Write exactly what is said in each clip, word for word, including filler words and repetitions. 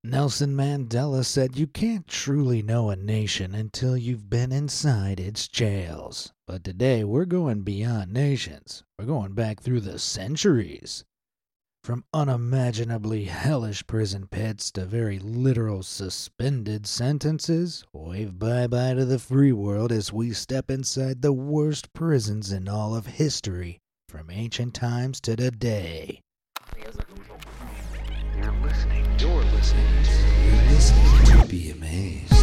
Nelson Mandela said you can't truly know a nation until you've been inside its jails. But today we're going beyond nations. We're going back through the centuries. From unimaginably hellish prison pits to very literal suspended sentences, wave bye-bye to the free world as we step inside the worst prisons in all of history, from ancient times to today. You're listening. You're listening to. You're listening to Be Amazed.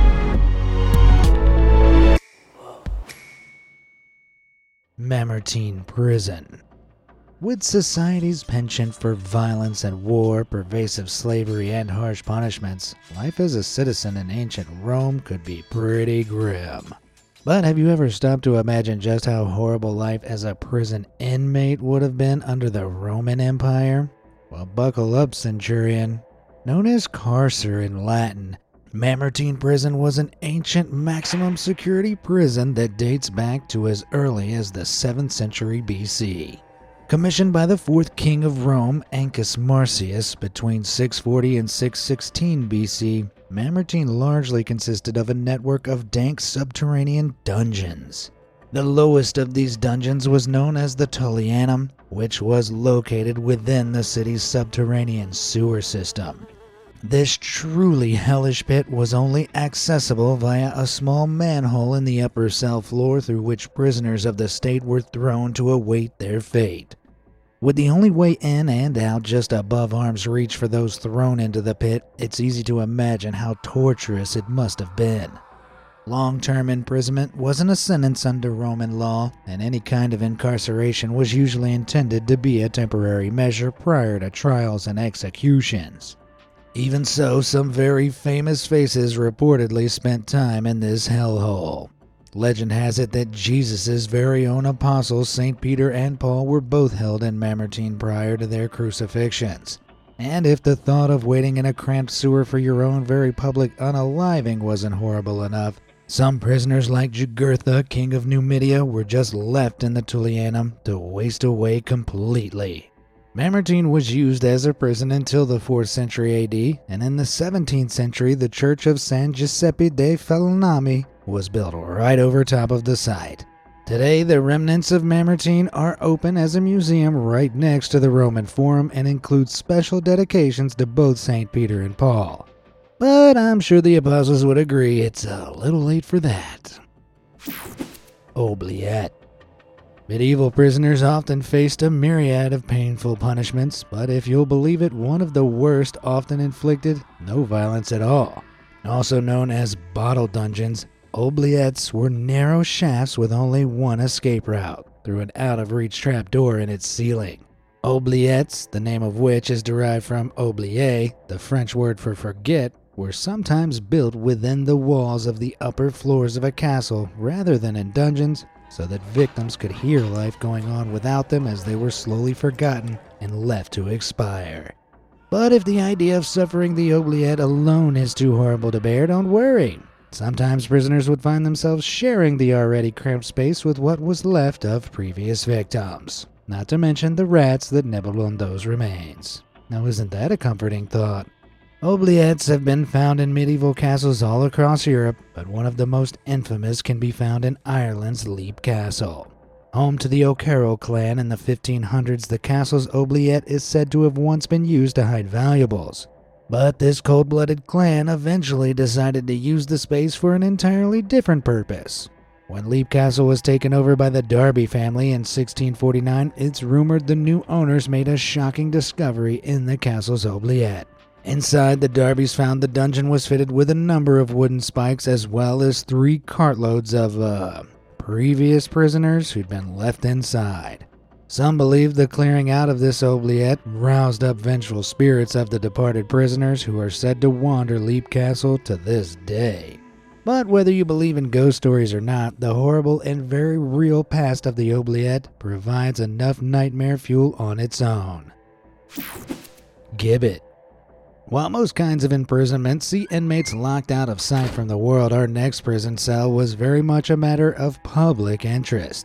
Mamertine Prison. With society's penchant for violence and war, pervasive slavery, and harsh punishments, life as a citizen in ancient Rome could be pretty grim. But have you ever stopped to imagine just how horrible life as a prison inmate would have been under the Roman Empire? Well, buckle up, centurion. Known as carcer in Latin, Mamertine Prison was an ancient maximum security prison that dates back to as early as the seventh century B C. Commissioned by the fourth king of Rome, Ancus Marcius, between six forty and six sixteen B C, Mamertine largely consisted of a network of dank subterranean dungeons. The lowest of these dungeons was known as the Tullianum, which was located within the city's subterranean sewer system. This truly hellish pit was only accessible via a small manhole in the upper cell floor through which prisoners of the state were thrown to await their fate. With the only way in and out just above arm's reach for those thrown into the pit, it's easy to imagine how torturous it must have been. Long-term imprisonment wasn't a sentence under Roman law, and any kind of incarceration was usually intended to be a temporary measure prior to trials and executions. Even so, some very famous faces reportedly spent time in this hellhole. Legend has it that Jesus' very own apostles, Saint Peter and Paul, were both held in Mamertine prior to their crucifixions. And if the thought of waiting in a cramped sewer for your own very public unaliving wasn't horrible enough, some prisoners like Jugurtha, king of Numidia, were just left in the Tullianum to waste away completely. Mamertine was used as a prison until the fourth century A D, and in the seventeenth century the church of San Giuseppe dei Falegnami was built right over top of the site. Today, the remnants of Mamertine are open as a museum right next to the Roman Forum and include special dedications to both Saint Peter and Paul. But I'm sure the apostles would agree it's a little late for that. Oubliette. Medieval prisoners often faced a myriad of painful punishments, but if you'll believe it, one of the worst often inflicted no violence at all. Also known as bottle dungeons, oubliettes were narrow shafts with only one escape route, through an out-of-reach trapdoor in its ceiling. Oubliettes, the name of which is derived from oublier, the French word for forget, were sometimes built within the walls of the upper floors of a castle rather than in dungeons, so that victims could hear life going on without them as they were slowly forgotten and left to expire. But if the idea of suffering the oubliette alone is too horrible to bear, don't worry. Sometimes prisoners would find themselves sharing the already cramped space with what was left of previous victims, not to mention the rats that nibbled on those remains. Now isn't that a comforting thought? Oubliettes have been found in medieval castles all across Europe, but one of the most infamous can be found in Ireland's Leap Castle. Home to the O'Carroll clan in the fifteen hundreds, the castle's oubliette is said to have once been used to hide valuables. But this cold-blooded clan eventually decided to use the space for an entirely different purpose. When Leap Castle was taken over by the Derby family in sixteen forty-nine, it's rumored the new owners made a shocking discovery in the castle's oubliette. Inside, the Darbys found the dungeon was fitted with a number of wooden spikes as well as three cartloads of, uh, previous prisoners who'd been left inside. Some believe the clearing out of this oubliette roused up vengeful spirits of the departed prisoners who are said to wander Leap Castle to this day. But whether you believe in ghost stories or not, the horrible and very real past of the oubliette provides enough nightmare fuel on its own. Gibbet. While most kinds of imprisonment see inmates locked out of sight from the world, our next prison cell was very much a matter of public interest.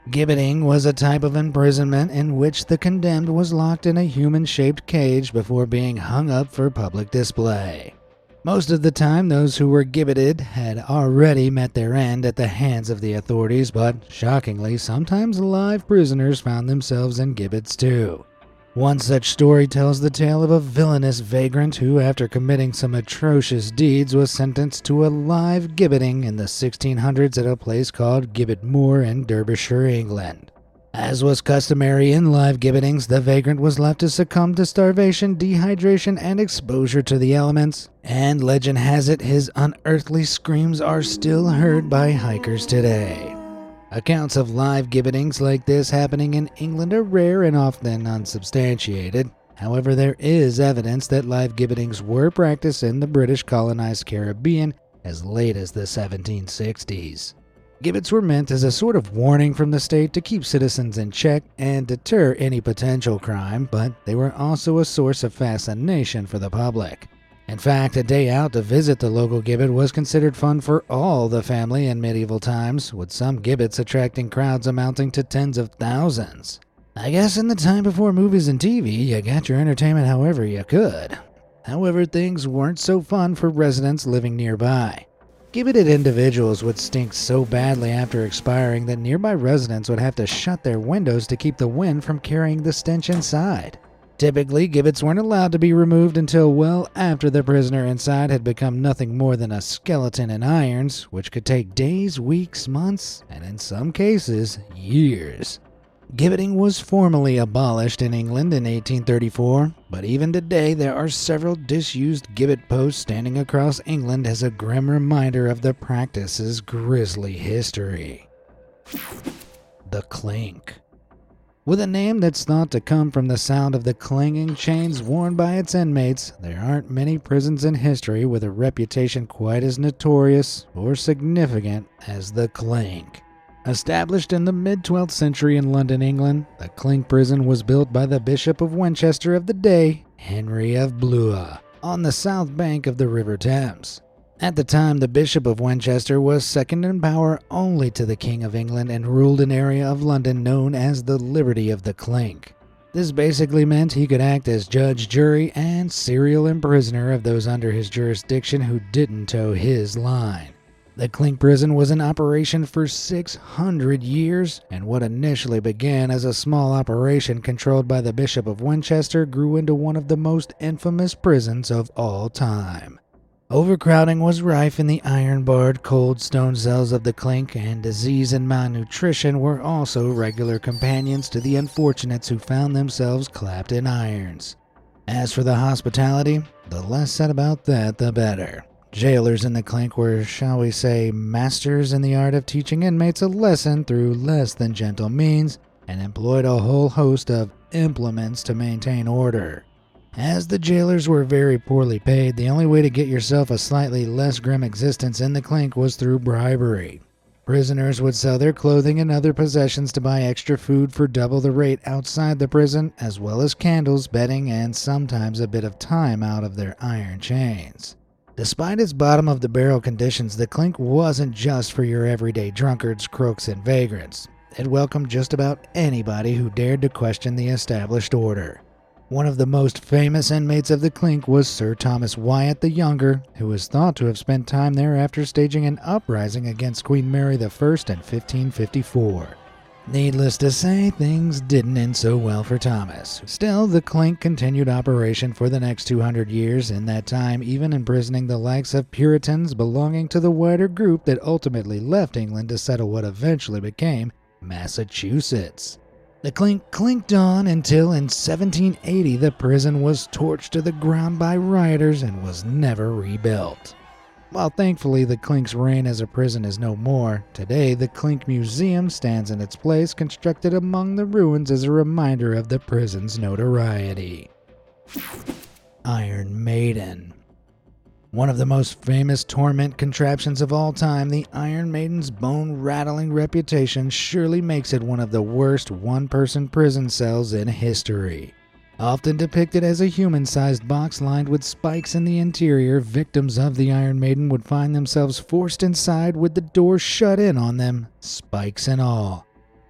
Gibbeting was a type of imprisonment in which the condemned was locked in a human-shaped cage before being hung up for public display. Most of the time, those who were gibbeted had already met their end at the hands of the authorities, but shockingly, sometimes live prisoners found themselves in gibbets too. One such story tells the tale of a villainous vagrant who, after committing some atrocious deeds, was sentenced to a live gibbeting in the sixteen hundreds at a place called Gibbet Moor in Derbyshire, England. As was customary in live gibbetings, the vagrant was left to succumb to starvation, dehydration, and exposure to the elements, and legend has it his unearthly screams are still heard by hikers today. Accounts of live gibbetings like this happening in England are rare and often unsubstantiated. However, there is evidence that live gibbetings were practiced in the British colonized Caribbean as late as the seventeen sixties. Gibbets were meant as a sort of warning from the state to keep citizens in check and deter any potential crime, but they were also a source of fascination for the public. In fact, a day out to visit the local gibbet was considered fun for all the family in medieval times, with some gibbets attracting crowds amounting to tens of thousands. I guess in the time before movies and T V, you got your entertainment however you could. However, things weren't so fun for residents living nearby. Gibbeted individuals would stink so badly after expiring that nearby residents would have to shut their windows to keep the wind from carrying the stench inside. Typically, gibbets weren't allowed to be removed until well after the prisoner inside had become nothing more than a skeleton in irons, which could take days, weeks, months, and in some cases, years. Gibbeting was formally abolished in England in eighteen thirty-four, but even today there are several disused gibbet posts standing across England as a grim reminder of the practice's grisly history. The Clink. With a name that's thought to come from the sound of the clanging chains worn by its inmates, there aren't many prisons in history with a reputation quite as notorious or significant as the Clink. Established in the mid-twelfth century in London, England, the Clink prison was built by the Bishop of Winchester of the day, Henry of Blois, on the south bank of the River Thames. At the time, the Bishop of Winchester was second in power only to the King of England and ruled an area of London known as the Liberty of the Clink. This basically meant he could act as judge, jury, and serial imprisoner of those under his jurisdiction who didn't toe his line. The Clink prison was in operation for six hundred years, and what initially began as a small operation controlled by the Bishop of Winchester grew into one of the most infamous prisons of all time. Overcrowding was rife in the iron-barred, cold stone cells of the Clink, and disease and malnutrition were also regular companions to the unfortunates who found themselves clapped in irons. As for the hospitality, the less said about that, the better. Jailers in the Clink were, shall we say, masters in the art of teaching inmates a lesson through less than gentle means, and employed a whole host of implements to maintain order. As the jailers were very poorly paid, the only way to get yourself a slightly less grim existence in the Clink was through bribery. Prisoners would sell their clothing and other possessions to buy extra food for double the rate outside the prison, as well as candles, bedding, and sometimes a bit of time out of their iron chains. Despite its bottom-of-the-barrel conditions, the Clink wasn't just for your everyday drunkards, crooks, and vagrants. It welcomed just about anybody who dared to question the established order. One of the most famous inmates of the Clink was Sir Thomas Wyatt the Younger, who is thought to have spent time there after staging an uprising against Queen Mary the First in fifteen fifty-four. Needless to say, things didn't end so well for Thomas. Still, the Clink continued operation for the next two hundred years, in that time even imprisoning the likes of Puritans belonging to the wider group that ultimately left England to settle what eventually became Massachusetts. The Clink clinked on until in seventeen eighty the prison was torched to the ground by rioters and was never rebuilt. While thankfully the Clink's reign as a prison is no more, today the Clink Museum stands in its place, constructed among the ruins as a reminder of the prison's notoriety. Iron Maiden. One of the most famous torment contraptions of all time, the Iron Maiden's bone-rattling reputation surely makes it one of the worst one-person prison cells in history. Often depicted as a human-sized box lined with spikes in the interior, victims of the Iron Maiden would find themselves forced inside with the door shut in on them, spikes and all.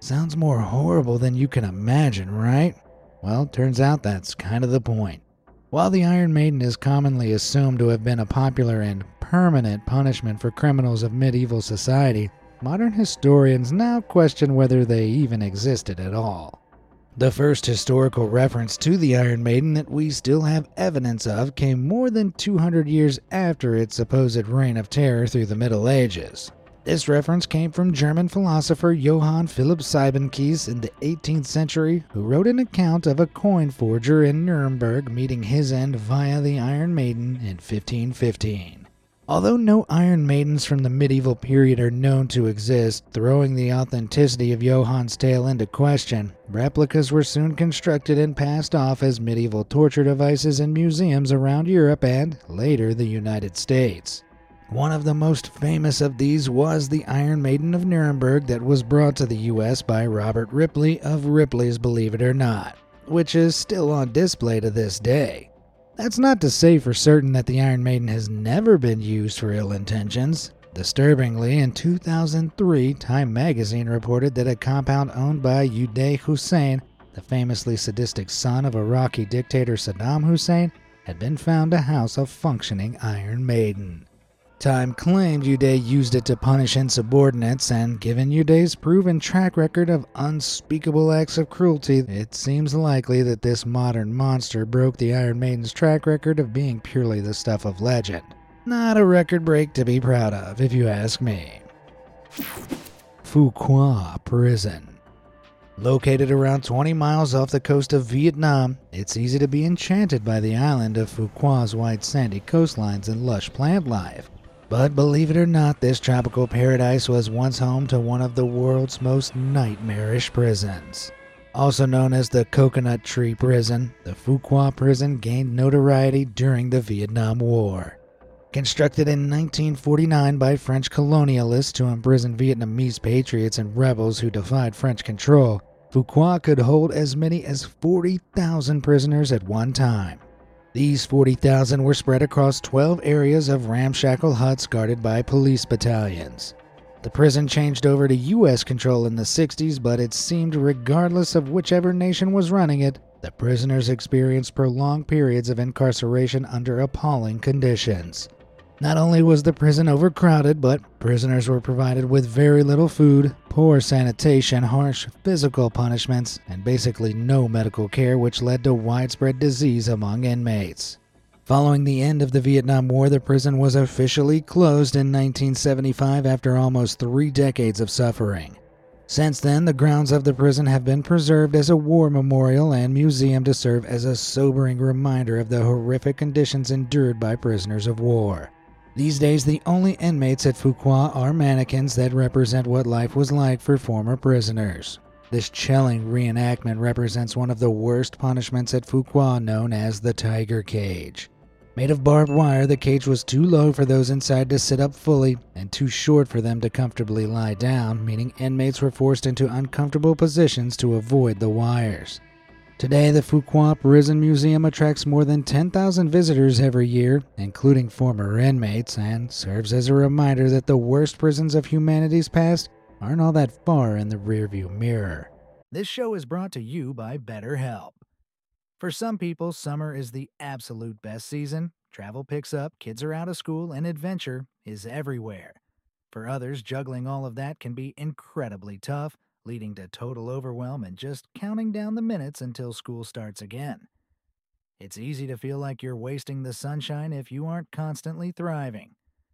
Sounds more horrible than you can imagine, right? Well, turns out that's kind of the point. While the Iron Maiden is commonly assumed to have been a popular and permanent punishment for criminals of medieval society, modern historians now question whether they even existed at all. The first historical reference to the Iron Maiden that we still have evidence of came more than two hundred years after its supposed reign of terror through the Middle Ages. This reference came from German philosopher Johann Philipp Siebenkees in the eighteenth century, who wrote an account of a coin forger in Nuremberg meeting his end via the Iron Maiden in fifteen fifteen. Although no Iron Maidens from the medieval period are known to exist, throwing the authenticity of Johann's tale into question, replicas were soon constructed and passed off as medieval torture devices in museums around Europe and, later, the United States. One of the most famous of these was the Iron Maiden of Nuremberg that was brought to the U S by Robert Ripley of Ripley's Believe It or Not, which is still on display to this day. That's not to say for certain that the Iron Maiden has never been used for ill intentions. Disturbingly, in two thousand three, Time magazine reported that a compound owned by Uday Hussein, the famously sadistic son of Iraqi dictator Saddam Hussein, had been found to house a functioning Iron Maiden. Time claimed Uday used it to punish insubordinates, and given Uday's proven track record of unspeakable acts of cruelty, it seems likely that this modern monster broke the Iron Maiden's track record of being purely the stuff of legend. Not a record break to be proud of, if you ask me. Phu Quoc Prison. Located around twenty miles off the coast of Vietnam, it's easy to be enchanted by the island of Phu Quoc's wide sandy coastlines and lush plant life. But believe it or not, this tropical paradise was once home to one of the world's most nightmarish prisons. Also known as the Coconut Tree Prison, the Phu Quoc Prison gained notoriety during the Vietnam War. Constructed in nineteen forty-nine by French colonialists to imprison Vietnamese patriots and rebels who defied French control, Phu Quoc could hold as many as forty thousand prisoners at one time. These forty thousand were spread across twelve areas of ramshackle huts guarded by police battalions. The prison changed over to U S control in the sixties, but it seemed regardless of whichever nation was running it, the prisoners experienced prolonged periods of incarceration under appalling conditions. Not only was the prison overcrowded, but prisoners were provided with very little food, poor sanitation, harsh physical punishments, and basically no medical care, which led to widespread disease among inmates. Following the end of the Vietnam War, the prison was officially closed in nineteen seventy-five after almost three decades of suffering. Since then, the grounds of the prison have been preserved as a war memorial and museum to serve as a sobering reminder of the horrific conditions endured by prisoners of war. These days, the only inmates at Phu Quoc are mannequins that represent what life was like for former prisoners. This chilling reenactment represents one of the worst punishments at Phu Quoc, known as the Tiger Cage. Made of barbed wire, the cage was too low for those inside to sit up fully and too short for them to comfortably lie down, meaning inmates were forced into uncomfortable positions to avoid the wires. Today, the Phu Quoc Prison Museum attracts more than ten thousand visitors every year, including former inmates, and serves as a reminder that the worst prisons of humanity's past aren't all that far in the rearview mirror. This show is brought to you by BetterHelp. For some people, summer is the absolute best season. Travel picks up, kids are out of school, and adventure is everywhere. For others, juggling all of that can be incredibly tough, leading to total overwhelm and just counting down the minutes until school starts again. It's easy to feel like you're wasting the sunshine if you aren't constantly thriving.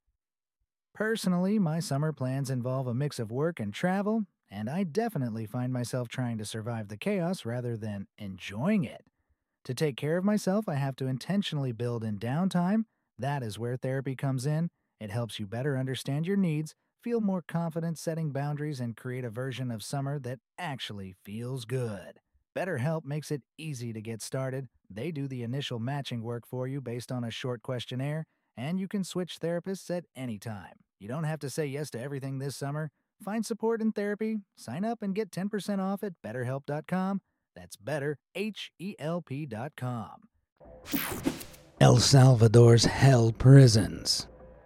Personally, my summer plans involve a mix of work and travel, and I definitely find myself trying to survive the chaos rather than enjoying it. To take care of myself, I have to intentionally build in downtime. That is where therapy comes in. It helps you better understand your needs, feel more confident setting boundaries, and create a version of summer that actually feels good. BetterHelp makes it easy to get started. They do the initial matching work for you based on a short questionnaire, and you can switch therapists at any time. You don't have to say yes to everything this summer. Find support in therapy. Sign up and get ten percent off at better help dot com. That's better, H E L P dot com. El Salvador's hell prisons.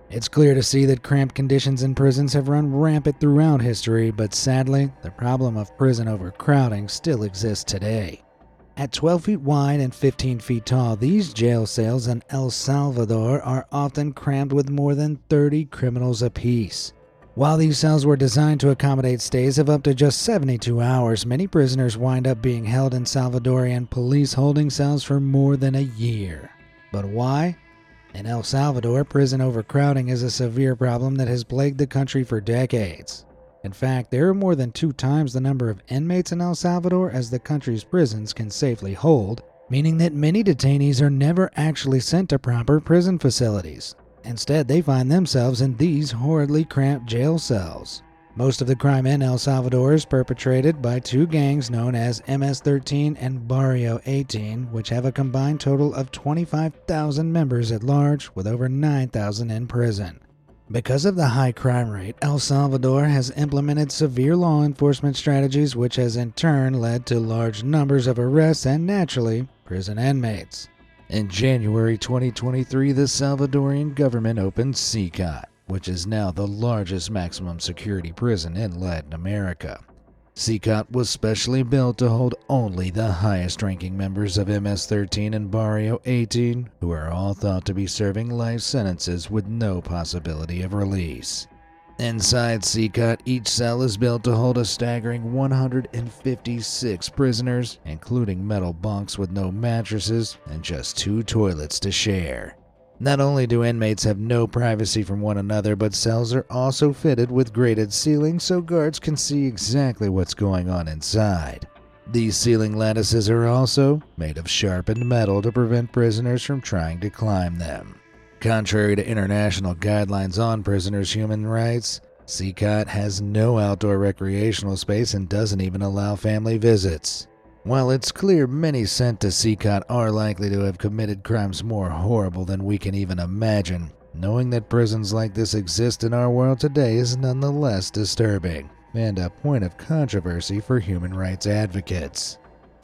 It's clear to see that cramped conditions in prisons have run rampant throughout history, but sadly, the problem of prison overcrowding still exists today. At twelve feet wide and fifteen feet tall, these jail cells in El Salvador are often crammed with more than thirty criminals apiece. While these cells were designed to accommodate stays of up to just seventy-two hours, many prisoners wind up being held in Salvadorian police holding cells for more than a year. But why? In El Salvador, prison overcrowding is a severe problem that has plagued the country for decades. In fact, there are more than two times the number of inmates in El Salvador as the country's prisons can safely hold, meaning that many detainees are never actually sent to proper prison facilities. Instead, they find themselves in these horridly cramped jail cells. Most of the crime in El Salvador is perpetrated by two gangs known as M S thirteen and Barrio eighteen, which have a combined total of twenty-five thousand members at large, with over nine thousand in prison. Because of the high crime rate, El Salvador has implemented severe law enforcement strategies, which has in turn led to large numbers of arrests and, naturally, prison inmates. In January twenty twenty-three, the Salvadorian government opened C C O T, which is now the largest maximum security prison in Latin America. C C O T was specially built to hold only the highest-ranking members of M S thirteen and Barrio eighteen, who are all thought to be serving life sentences with no possibility of release. Inside C C O T, each cell is built to hold a staggering one hundred fifty-six prisoners, including metal bunks with no mattresses and just two toilets to share. Not only do inmates have no privacy from one another, but cells are also fitted with grated ceilings so guards can see exactly what's going on inside. These ceiling lattices are also made of sharpened metal to prevent prisoners from trying to climb them. Contrary to international guidelines on prisoners' human rights, C C O T has no outdoor recreational space and doesn't even allow family visits. While it's clear many sent to C C O T are likely to have committed crimes more horrible than we can even imagine, knowing that prisons like this exist in our world today is nonetheless disturbing, and a point of controversy for human rights advocates.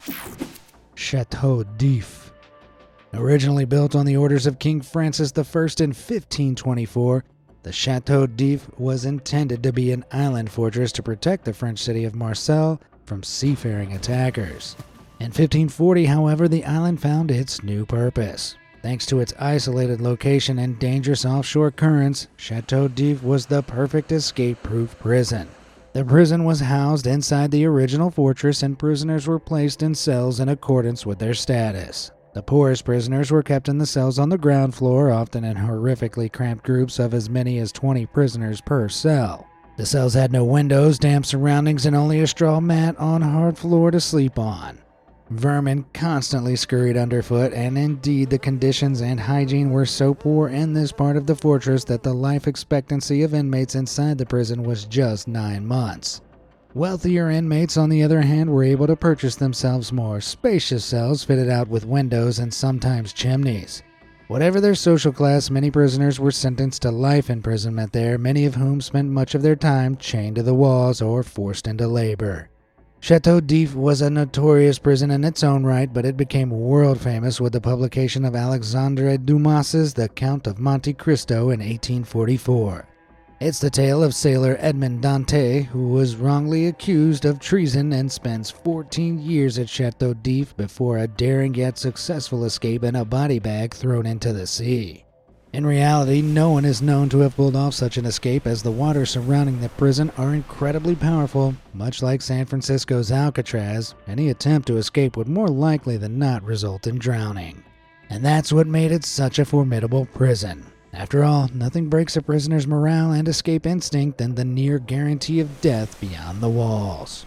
Chateau d'If. Originally built on the orders of King Francis the First in fifteen twenty-four, the Chateau d'If was intended to be an island fortress to protect the French city of Marseille from seafaring attackers. In fifteen forty, however, the island found its new purpose. Thanks to its isolated location and dangerous offshore currents, Chateau d'If was the perfect escape-proof prison. The prison was housed inside the original fortress, and prisoners were placed in cells in accordance with their status. The poorest prisoners were kept in the cells on the ground floor, often in horrifically cramped groups of as many as twenty prisoners per cell. The cells had no windows, damp surroundings, and only a straw mat on hard floor to sleep on. Vermin constantly scurried underfoot, and indeed the conditions and hygiene were so poor in this part of the fortress that the life expectancy of inmates inside the prison was just nine months. Wealthier inmates, on the other hand, were able to purchase themselves more spacious cells fitted out with windows and sometimes chimneys. Whatever their social class, many prisoners were sentenced to life imprisonment there, many of whom spent much of their time chained to the walls or forced into labor. Chateau d'If was a notorious prison in its own right, but it became world famous with the publication of Alexandre Dumas's The Count of Monte Cristo in eighteen forty-four. It's the tale of sailor Edmond Dante, who was wrongly accused of treason and spends fourteen years at Chateau d'If before a daring yet successful escape in a body bag thrown into the sea. In reality, no one is known to have pulled off such an escape, as the waters surrounding the prison are incredibly powerful. Much like San Francisco's Alcatraz, any attempt to escape would more likely than not result in drowning. And that's what made it such a formidable prison. After all, nothing breaks a prisoner's morale and escape instinct than the near guarantee of death beyond the walls.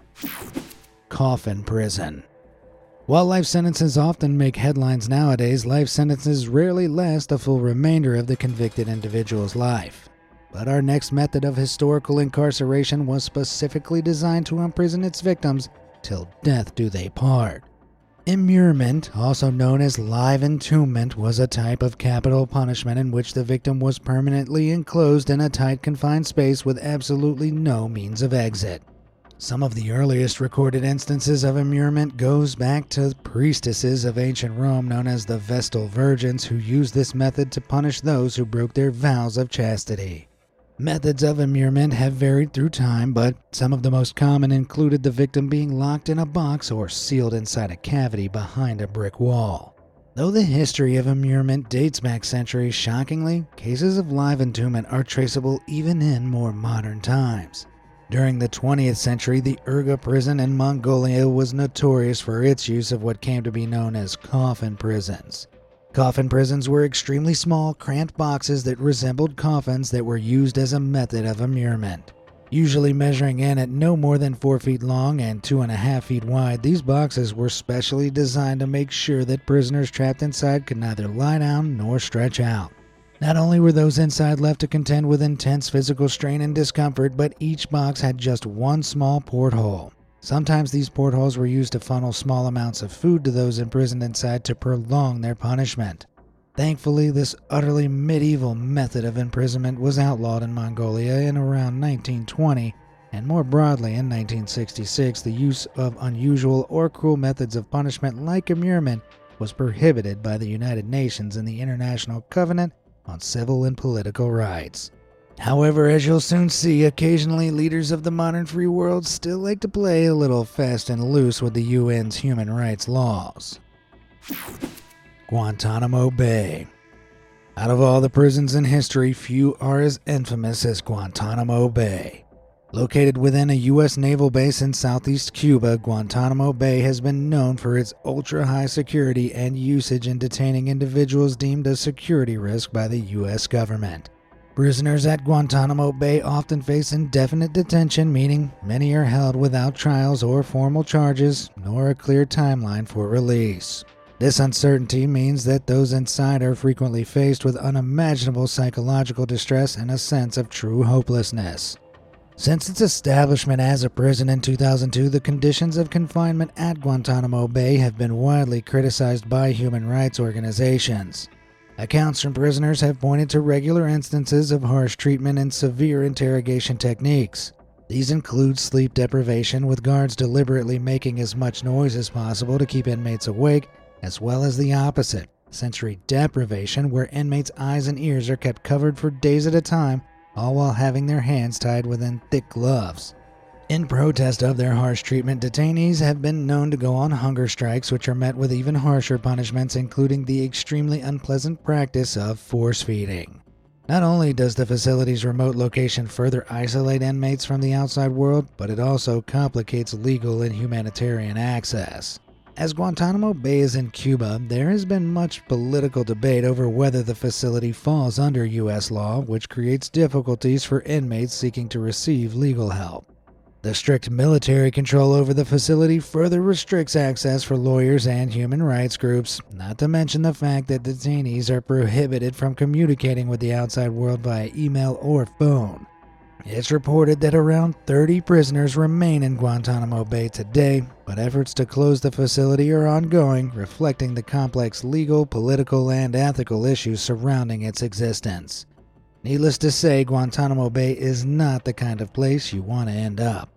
Coffin prison. While life sentences often make headlines nowadays, life sentences rarely last the full remainder of the convicted individual's life. But our next method of historical incarceration was specifically designed to imprison its victims till death do they part. Immurement, also known as live entombment, was a type of capital punishment in which the victim was permanently enclosed in a tight confined space with absolutely no means of exit. Some of the earliest recorded instances of immurement goes back to priestesses of ancient Rome known as the Vestal Virgins, who used this method to punish those who broke their vows of chastity. Methods of immurement have varied through time, but some of the most common included the victim being locked in a box or sealed inside a cavity behind a brick wall. Though the history of immurement dates back centuries, shockingly, cases of live entombment are traceable even in more modern times. During the twentieth century, the Urga prison in Mongolia was notorious for its use of what came to be known as coffin prisons. Coffin prisons were extremely small, cramped boxes that resembled coffins that were used as a method of immurement. Usually measuring in at no more than four feet long and two and a half feet wide, these boxes were specially designed to make sure that prisoners trapped inside could neither lie down nor stretch out. Not only were those inside left to contend with intense physical strain and discomfort, but each box had just one small porthole. Sometimes these portholes were used to funnel small amounts of food to those imprisoned inside to prolong their punishment. Thankfully, this utterly medieval method of imprisonment was outlawed in Mongolia in around nineteen twenty, and more broadly in nineteen sixty-six, the use of unusual or cruel methods of punishment like immurement was prohibited by the United Nations in the International Covenant on Civil and Political Rights. However, as you'll soon see, occasionally leaders of the modern free world still like to play a little fast and loose with the U N's human rights laws. Guantanamo Bay. Out of all the prisons in history, few are as infamous as Guantanamo Bay. Located within a U S naval base in southeast Cuba, Guantanamo Bay has been known for its ultra-high security and usage in detaining individuals deemed a security risk by the U S government. Prisoners at Guantanamo Bay often face indefinite detention, meaning many are held without trials or formal charges, nor a clear timeline for release. This uncertainty means that those inside are frequently faced with unimaginable psychological distress and a sense of true hopelessness. Since its establishment as a prison in two thousand two, the conditions of confinement at Guantanamo Bay have been widely criticized by human rights organizations. Accounts from prisoners have pointed to regular instances of harsh treatment and severe interrogation techniques. These include sleep deprivation, with guards deliberately making as much noise as possible to keep inmates awake, as well as the opposite, sensory deprivation, where inmates' eyes and ears are kept covered for days at a time, all while having their hands tied within thick gloves. In protest of their harsh treatment, detainees have been known to go on hunger strikes, which are met with even harsher punishments, including the extremely unpleasant practice of force feeding. Not only does the facility's remote location further isolate inmates from the outside world, but it also complicates legal and humanitarian access. As Guantanamo Bay is in Cuba, there has been much political debate over whether the facility falls under U S law, which creates difficulties for inmates seeking to receive legal help. The strict military control over the facility further restricts access for lawyers and human rights groups, not to mention the fact that detainees are prohibited from communicating with the outside world via email or phone. It's reported that around thirty prisoners remain in Guantanamo Bay today, but efforts to close the facility are ongoing, reflecting the complex legal, political, and ethical issues surrounding its existence. Needless to say, Guantanamo Bay is not the kind of place you want to end up.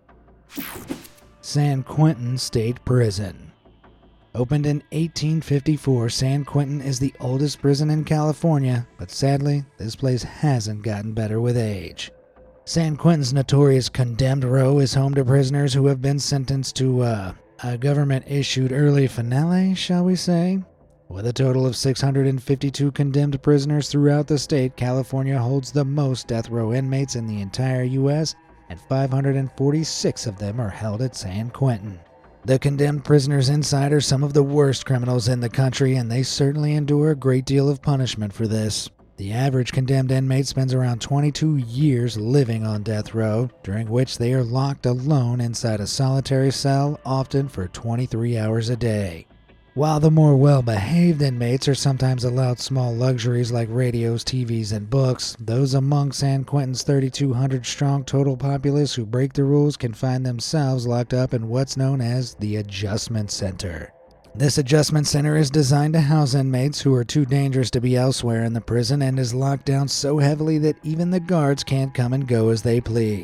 San Quentin State Prison. Opened in eighteen fifty-four, San Quentin is the oldest prison in California, but sadly, this place hasn't gotten better with age. San Quentin's notorious condemned row is home to prisoners who have been sentenced to uh, a government-issued early finale, shall we say? With a total of six hundred fifty-two condemned prisoners throughout the state, California holds the most death row inmates in the entire U S, and five hundred forty-six of them are held at San Quentin. The condemned prisoners inside are some of the worst criminals in the country, and they certainly endure a great deal of punishment for this. The average condemned inmate spends around twenty-two years living on death row, during which they are locked alone inside a solitary cell, often for twenty-three hours a day. While the more well-behaved inmates are sometimes allowed small luxuries like radios, T Vs, and books, those among San Quentin's thirty-two hundred strong total populace who break the rules can find themselves locked up in what's known as the Adjustment Center. This adjustment center is designed to house inmates who are too dangerous to be elsewhere in the prison and is locked down so heavily that even the guards can't come and go as they please.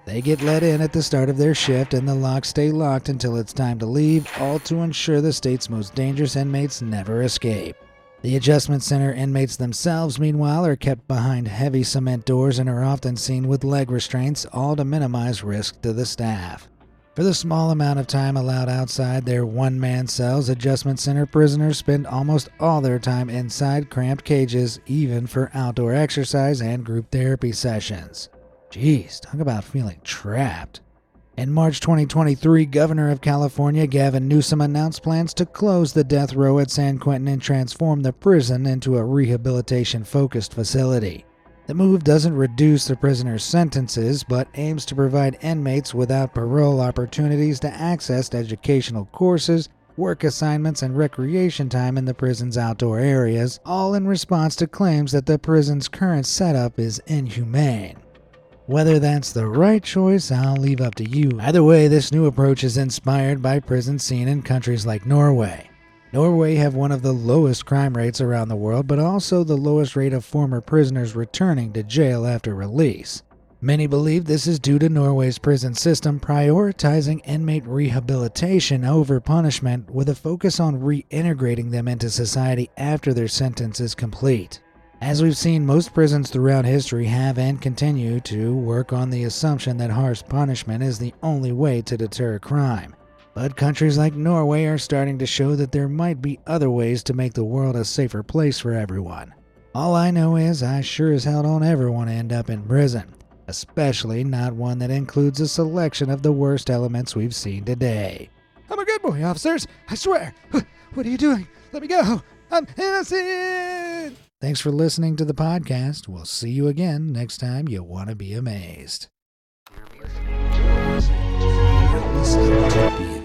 They get let in at the start of their shift and the locks stay locked until it's time to leave, all to ensure the state's most dangerous inmates never escape. The adjustment center inmates themselves, meanwhile, are kept behind heavy cement doors and are often seen with leg restraints, all to minimize risk to the staff. For the small amount of time allowed outside their one-man cells, adjustment center prisoners spend almost all their time inside cramped cages, even for outdoor exercise and group therapy sessions. Jeez, talk about feeling trapped. In March twenty twenty-three, Governor of California Gavin Newsom announced plans to close the death row at San Quentin and transform the prison into a rehabilitation-focused facility. The move doesn't reduce the prisoners' sentences, but aims to provide inmates without parole opportunities to access educational courses, work assignments, and recreation time in the prison's outdoor areas, all in response to claims that the prison's current setup is inhumane. Whether that's the right choice, I'll leave up to you. Either way, this new approach is inspired by prisons seen in countries like Norway. Norway have one of the lowest crime rates around the world, but also the lowest rate of former prisoners returning to jail after release. Many believe this is due to Norway's prison system prioritizing inmate rehabilitation over punishment, with a focus on reintegrating them into society after their sentence is complete. As we've seen, most prisons throughout history have and continue to work on the assumption that harsh punishment is the only way to deter crime. But countries like Norway are starting to show that there might be other ways to make the world a safer place for everyone. All I know is I sure as hell don't ever want to end up in prison, especially not one that includes a selection of the worst elements we've seen today. I'm a good boy, officers. I swear. What are you doing? Let me go. I'm innocent. Thanks for listening to the podcast. We'll see you again next time you want to be amazed. You're listening to You're listening to Be